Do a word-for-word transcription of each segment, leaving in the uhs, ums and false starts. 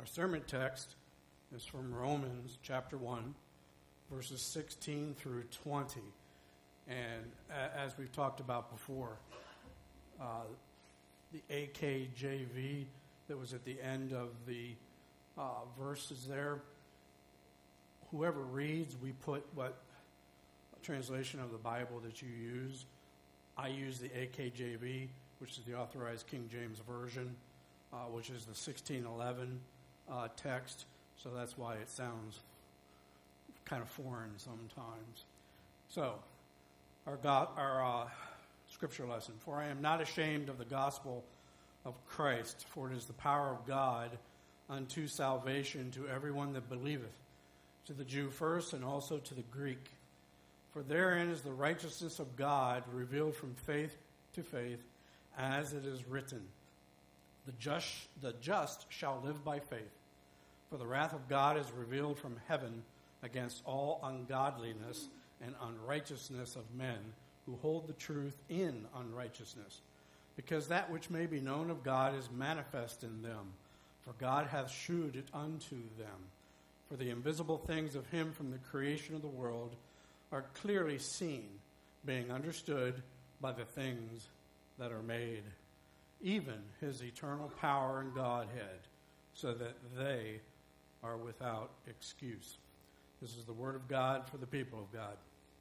Our sermon text is from Romans chapter one, verses sixteen through twenty. And a- as we've talked about before, uh, the A K J V that was at the end of the uh, verses there, whoever reads, we put what translation of the Bible that you use. I use the A K J V, which is the Authorized King James Version, uh, which is the sixteen eleven uh, text. So that's why it sounds kind of foreign sometimes. So, our, God, our uh, scripture lesson. For I am not ashamed of the gospel of Christ, for it is the power of God unto salvation to everyone that believeth, to the Jew first and also to the Greek. For therein is the righteousness of God revealed from faith to faith, as it is written, The just, the just shall live by faith. For the wrath of God is revealed from heaven against all ungodliness and unrighteousness of men who hold the truth in unrighteousness. Because that which may be known of God is manifest in them, for God hath shewed it unto them. For the invisible things of him from the creation of the world are clearly seen, being understood by the things that are made, even his eternal power and Godhead, so that they are without excuse. This is the word of God for the people of God.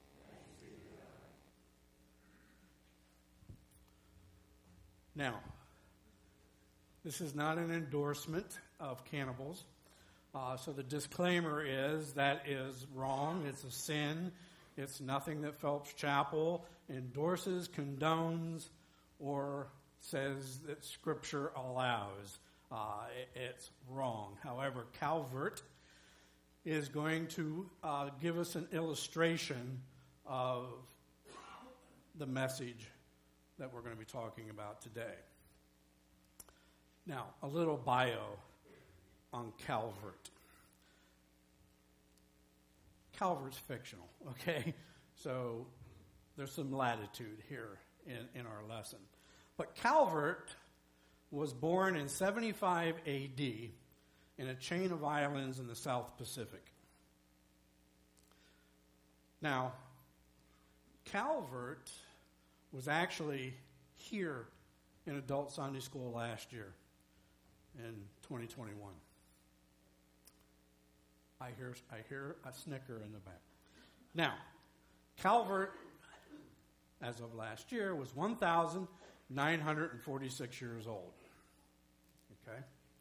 Now, this is not an endorsement of cannibals. Uh, so the disclaimer is that is wrong. It's a sin. It's nothing that Phelps Chapel endorses, condones, or says that Scripture allows. Uh, it, it's wrong. However, Calvert is going to uh, give us an illustration of the message that we're going to be talking about today. Now, a little bio on Calvert. Calvert's fictional, okay? So there's some latitude here in, in our lesson. But Calvert was born in seventy-five A D in a chain of islands in the South Pacific. Now, Calvert was actually here in adult Sunday school last year in twenty twenty-one. I hear I hear a snicker in the back. Now, Calvert, as of last year, was one thousand nine hundred forty-six years old. Okay?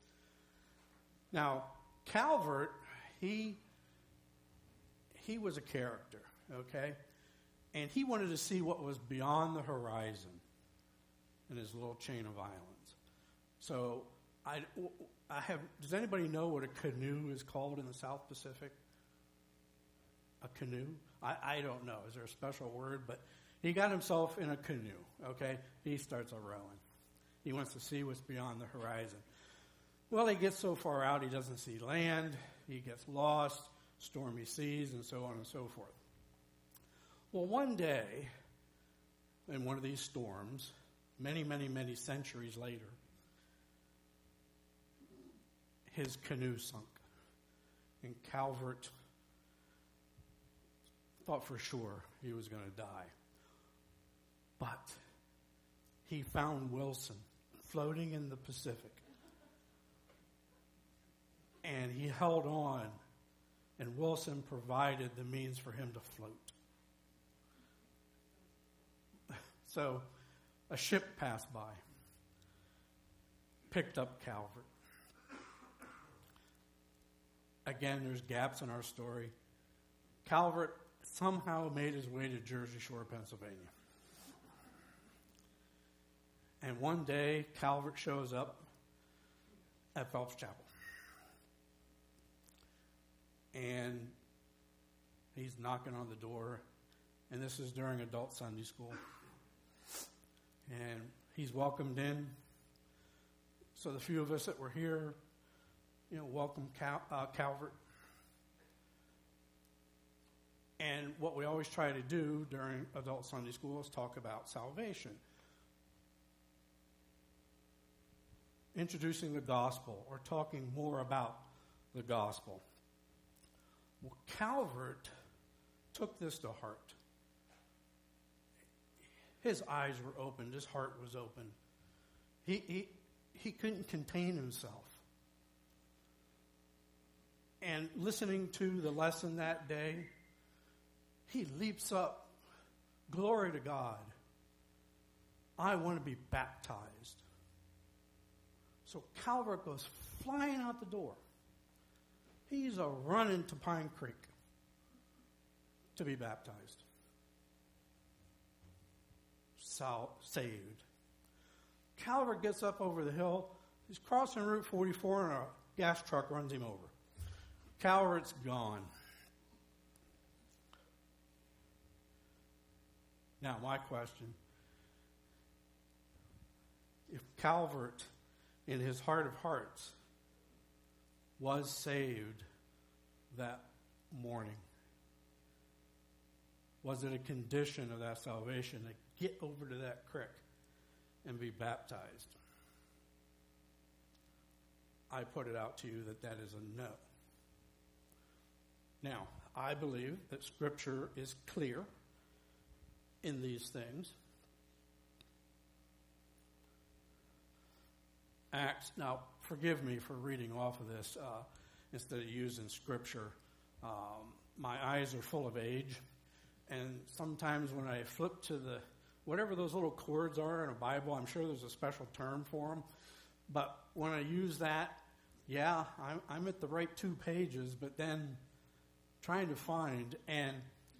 Now, Calvert, he he was a character, okay? And he wanted to see what was beyond the horizon in his little chain of islands. So, I, I have, does anybody know what a canoe is called in the South Pacific? A canoe? I, I don't know. Is there a special word? But he got himself in a canoe, okay? He starts a rowing. He wants to see what's beyond the horizon. Well, he gets so far out, he doesn't see land. He gets lost, stormy seas, and so on and so forth. Well, one day, in one of these storms, many, many, many centuries later, his canoe sunk. And Calvert thought for sure he was going to die. But he found Wilson floating in the Pacific. And he held on, and Wilson provided the means for him to float. So a ship passed by, picked up Calvert. Again, there's gaps in our story. Calvert somehow made his way to Jersey Shore, Pennsylvania. And one day, Calvert shows up at Phelps Chapel. And he's knocking on the door. And this is during adult Sunday school. And he's welcomed in. So the few of us that were here, you know, welcome Cal- uh, Calvert. And what we always try to do during adult Sunday school is talk about salvation. introducing the gospel or talking more about the gospel. Well, Calvert took this to heart. His eyes were opened. His heart was open. He, he, he couldn't contain himself. And listening to the lesson that day, he leaps up. Glory to God. I want to be baptized. So Calvert goes flying out the door. He's a running to Pine Creek to be baptized. So, saved. Calvert gets up over the hill. He's crossing Route forty-four and a gas truck runs him over. Calvert's gone. Now, my question, if Calvert, in his heart of hearts, was saved that morning, was it a condition of that salvation to get over to that creek and be baptized? I put it out to you that that is a no. Now, I believe that Scripture is clear in these things. Acts, now forgive me for reading off of this uh, instead of using Scripture. Um, my eyes are full of age, and sometimes when I flip to the, whatever those little chords are in a Bible, I'm sure there's a special term for them, but when I use that, yeah, I'm, I'm at the right two pages, but then trying to find, and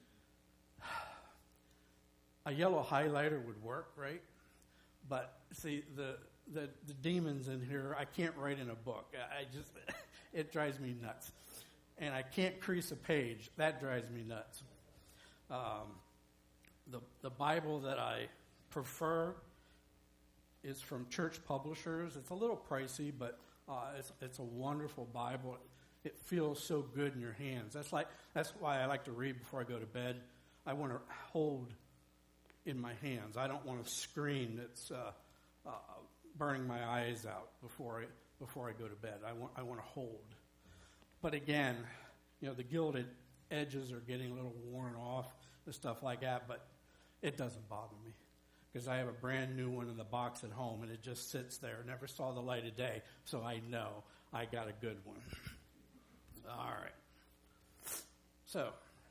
a yellow highlighter would work, right? But see, the, the the demons in here, I can't write in a book. I just, it drives me nuts. And I can't crease a page. That drives me nuts. Um, the the Bible that I prefer is from Church Publishers. It's a little pricey, but uh, it's it's a wonderful Bible. It feels so good in your hands. That's like that's why I like to read before I go to bed. I want to hold in my hands. I don't want a screen that's uh, uh, burning my eyes out before I before I go to bed. I want I want to hold. But again, you know, the gilded edges are getting a little worn off and stuff like that. But it doesn't bother me because I have a brand new one in the box at home, and it just sits there. Never saw the light of day, so I know I got a good one. All right. So,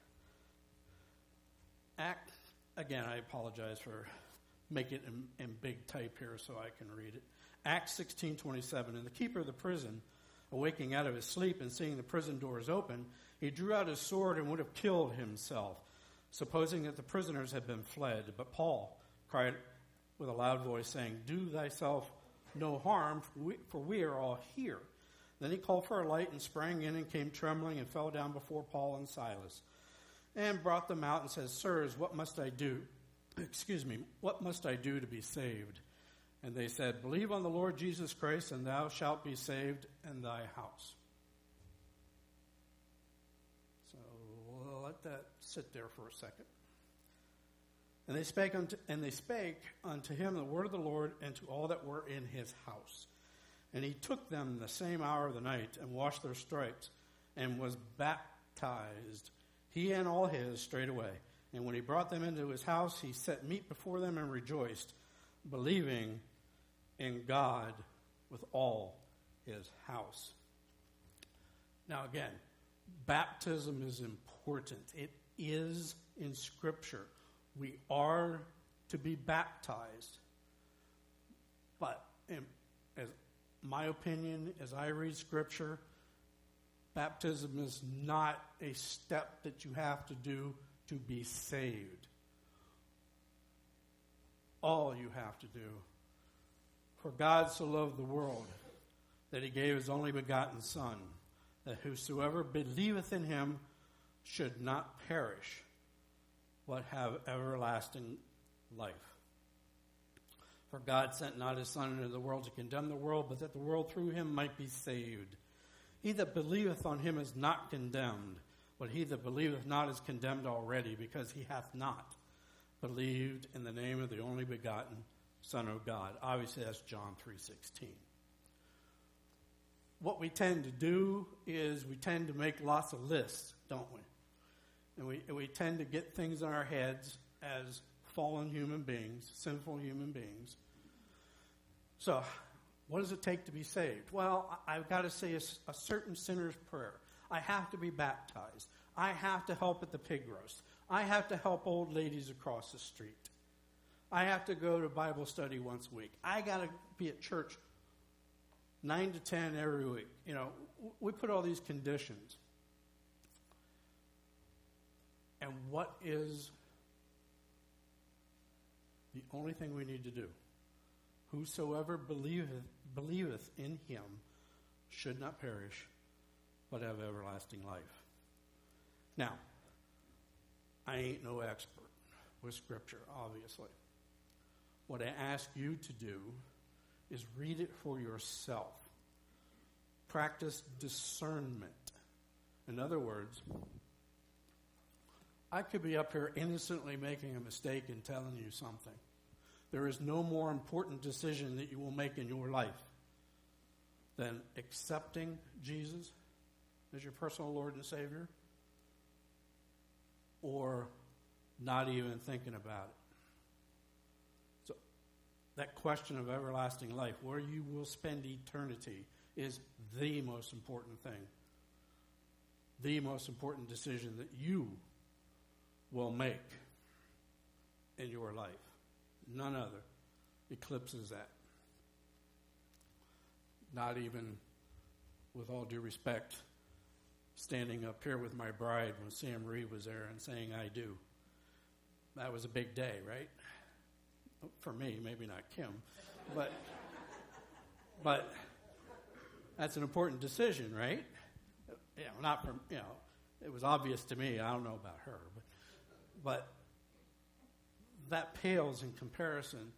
Act. Again, I apologize for making it in, in big type here so I can read it. Acts sixteen twenty-seven. And the keeper of the prison, awaking out of his sleep and seeing the prison doors open, he drew out his sword and would have killed himself, supposing that the prisoners had been fled. But Paul cried with a loud voice, saying, "Do thyself no harm, for we, for we are all here." Then he called for a light and sprang in and came trembling and fell down before Paul and Silas, and brought them out and said, "Sirs, what must I do? Excuse me, what must I do to be saved?" And they said, "Believe on the Lord Jesus Christ, and thou shalt be saved and thy house." So we'll let that sit there for a second. And they spake unto, and they spake unto him the word of the Lord, and to all that were in his house. And he took them the same hour of the night, and washed their stripes, and was baptized, he and all his, straightway. And when he brought them into his house, he set meat before them and rejoiced, believing in God with all his house. Now again, baptism is important. It is in Scripture. We are to be baptized. But in, as my opinion, as I read Scripture, baptism is not a step that you have to do to be saved. All you have to do. For God so loved the world that he gave his only begotten Son, that whosoever believeth in him should not perish, but have everlasting life. For God sent not his Son into the world to condemn the world, but that the world through him might be saved. He that believeth on him is not condemned, but he that believeth not is condemned already, because he hath not believed in the name of the only begotten Son of God. Obviously, that's John three sixteen. what we tend to do is we tend to make lots of lists, don't we? And we, and we tend to get things in our heads as fallen human beings, sinful human beings. So, what does it take to be saved? Well, I've got to say a, a certain sinner's prayer. I have to be baptized. I have to help at the pig roast. I have to help old ladies across the street. I have to go to Bible study once a week. I got to be at church nine to ten every week. You know, we put all these conditions. And what is the only thing we need to do? Whosoever believeth, believeth in him should not perish, but have everlasting life. Now, I ain't no expert with Scripture, obviously. What I ask you to do is read it for yourself. Practice discernment. In other words, I could be up here innocently making a mistake and telling you something. There is no more important decision that you will make in your life than accepting Jesus as your personal Lord and Savior, or not even thinking about it. So that question of everlasting life, where you will spend eternity, is the most important thing. The most important decision that you will make in your life. None other eclipses that. Not even, with all due respect, standing up here with my bride when Sam Reed was there and saying, I do. That was a big day, right? For me, maybe not Kim. But, but that's an important decision, right? You know, not from, you know, it was obvious to me. I don't know about her. But, but that pales in comparison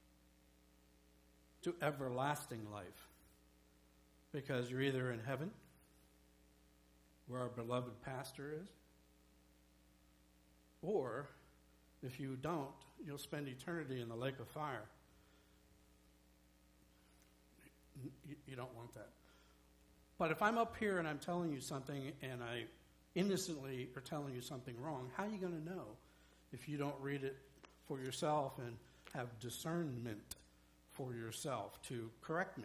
to everlasting life. Because you're either in heaven, where our beloved pastor is, or if you don't, you'll spend eternity in the lake of fire. You, you don't want that. But if I'm up here and I'm telling you something and I innocently are telling you something wrong, how are you going to know if you don't read it for yourself and have discernment for yourself to correct me?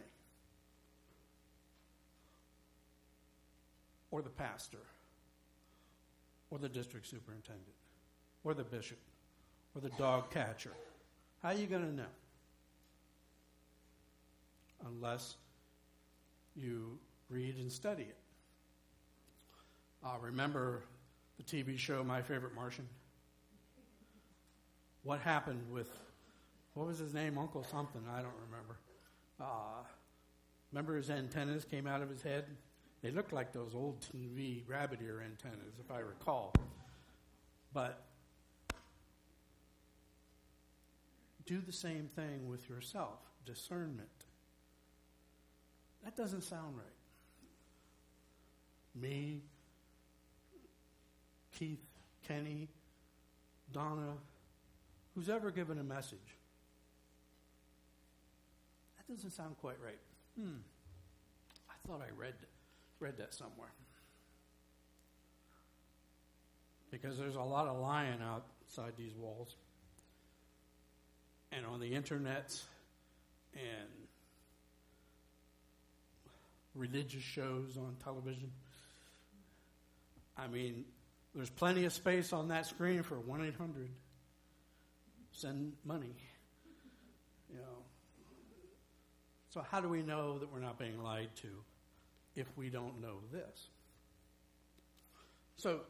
Or the pastor, or the district superintendent, or the bishop, or the dog catcher. How are you going to know? Unless you read and study it. Uh, remember the T V show My Favorite Martian? What happened with, what was his name? Uncle something, I don't remember. Uh, remember his antennas came out of his head? They looked like those old T V rabbit ear antennas, if I recall. But do the same thing with yourself. Discernment. That doesn't sound right. Me, Keith, Kenny, Donna, who's ever given a message. That doesn't sound quite right. Hmm. I thought I read read that somewhere. Because there's a lot of lying outside these walls. And on the internet and religious shows on television. I mean, there's plenty of space on that screen for one eight hundred. Send money. You know. So how do we know that we're not being lied to if we don't know this? So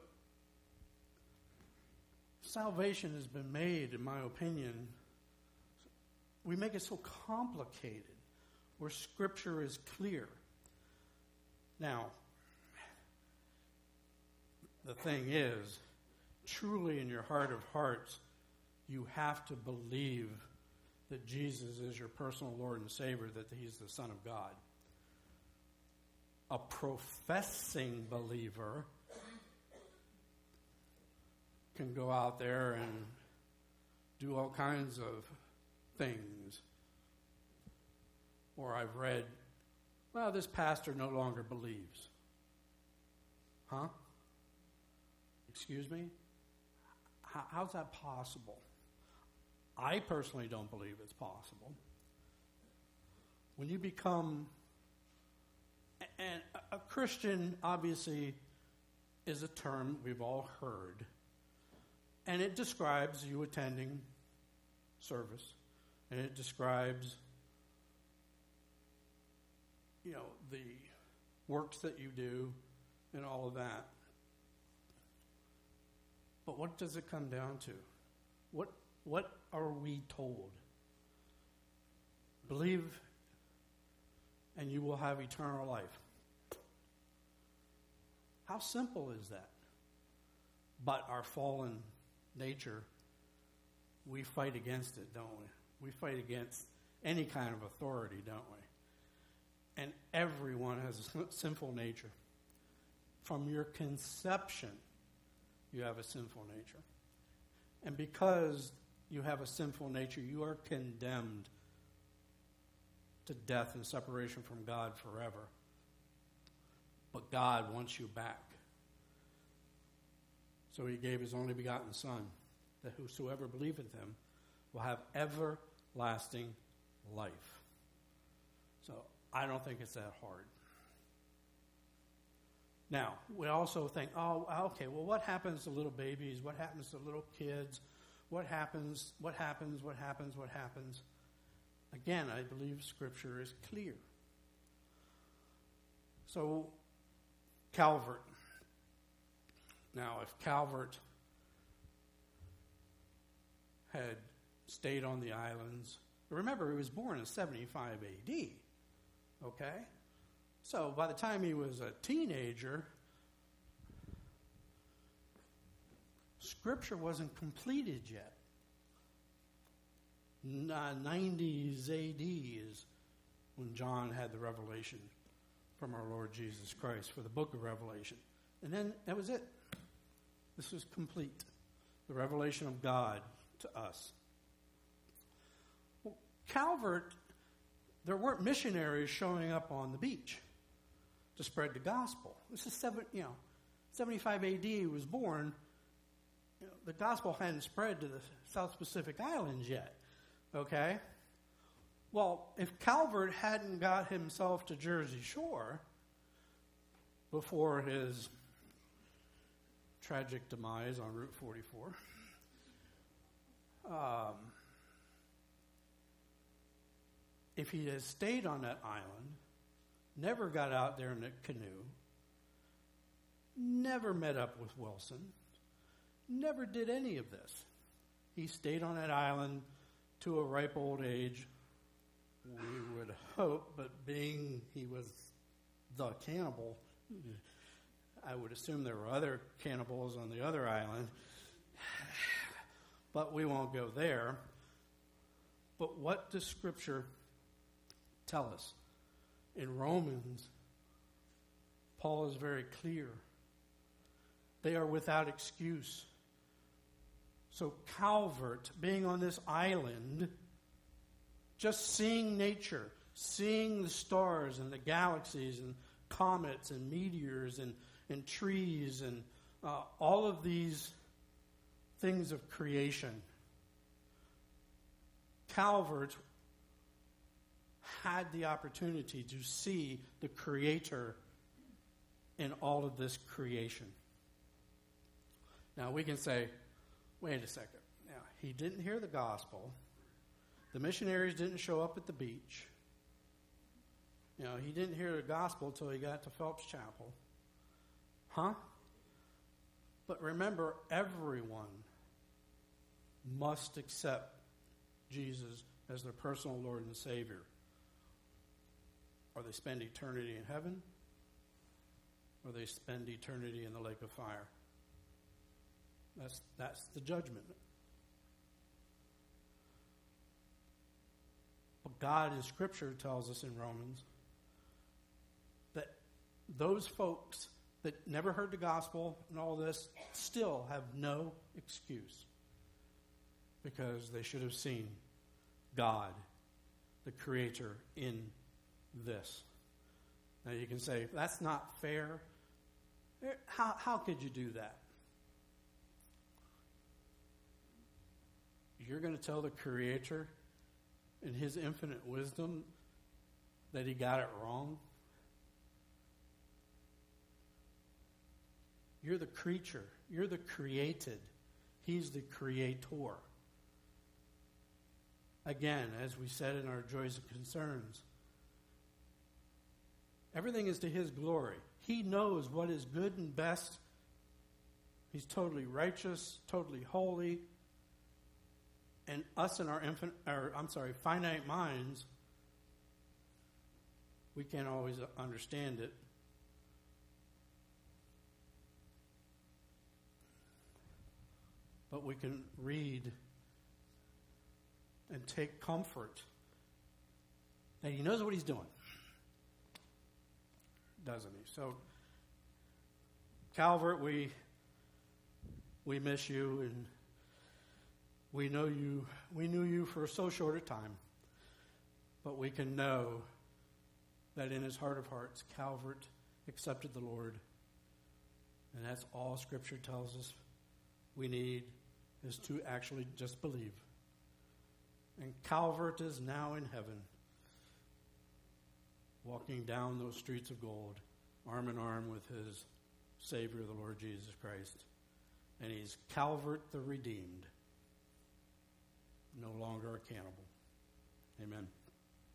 salvation has been made, in my opinion, we make it so complicated where Scripture is clear. Now, the thing is, truly in your heart of hearts, you have to believe that Jesus is your personal Lord and Savior, that He's the Son of God. A professing believer can go out there and do all kinds of things. Or I've read well, this pastor no longer believes. Huh? Excuse me? How, how's that possible? I personally don't believe it's possible. When you become, and a Christian obviously is a term we've all heard, and it describes you attending service, and it describes, you know, the works that you do and all of that. But what does it come down to? What what are we told? Believe and you will have eternal life. How simple is that? But our fallen nature, we fight against it, don't we? We fight against any kind of authority, don't we? And everyone has a sinful nature. From your conception, you have a sinful nature. And because you have a sinful nature, you are condemned to death and separation from God forever. But God wants you back. So he gave his only begotten Son, that whosoever believeth him will have everlasting life. So I don't think it's that hard. Now, we also think, oh, okay, well, what happens to little babies? What happens to little kids? What happens, what happens, what happens, what happens? Again, I believe Scripture is clear. So, Calvert. Now, if Calvert had stayed on the islands, remember, he was born in seventy-five A D, okay? So, by the time he was a teenager, Scripture wasn't completed yet. nineties A D is when John had the revelation from our Lord Jesus Christ for the book of Revelation. And then that was it. This was complete. The revelation of God to us. Well, Calvert, there weren't missionaries showing up on the beach to spread the gospel. This is seven, you know, seventy-five A D he was born. You know, the gospel hadn't spread to the South Pacific Islands yet. Okay? Well, if Calvert hadn't got himself to Jersey Shore before his tragic demise on Route forty-four, um, if he had stayed on that island, never got out there in a canoe, never met up with Wilson, never did any of this. He stayed on that island to a ripe old age, we would hope, but being he was the cannibal, I would assume there were other cannibals on the other island, but we won't go there. But what does Scripture tell us? In Romans, Paul is very clear. They are without excuse. So Calvert, being on this island, just seeing nature, seeing the stars and the galaxies and comets and meteors and, and trees and uh, all of these things of creation, Calvert had the opportunity to see the Creator in all of this creation. Now we can say, wait a second. Now, he didn't hear the gospel. The missionaries didn't show up at the beach. You know, he didn't hear the gospel until he got to Phelps Chapel. Huh? But remember, everyone must accept Jesus as their personal Lord and Savior, or they spend eternity in heaven, or they spend eternity in the lake of fire. That's, that's the judgment. But God in Scripture tells us in Romans that those folks that never heard the gospel and all this still have no excuse, because they should have seen God, the Creator, in this. Now you can say, that's not fair. How, how could you do that? You're going to tell the Creator in His infinite wisdom that He got it wrong? You're the creature. You're the created. He's the creator. Again, as we said in our Joys and Concerns, everything is to His glory. He knows what is good and best. He's totally righteous, totally holy. And us in our infinite, or I'm sorry, finite minds, we can't always understand it. But we can read and take comfort that He knows what He's doing. Doesn't He? So, Calvert, we we miss you, and we know you. We knew you for so short a time, but we can know that in his heart of hearts, Calvert accepted the Lord, and that's all Scripture tells us we need is to actually just believe. And Calvert is now in heaven, walking down those streets of gold, arm in arm with his Savior, the Lord Jesus Christ. And he's Calvert the redeemed, no longer a cannibal. Amen.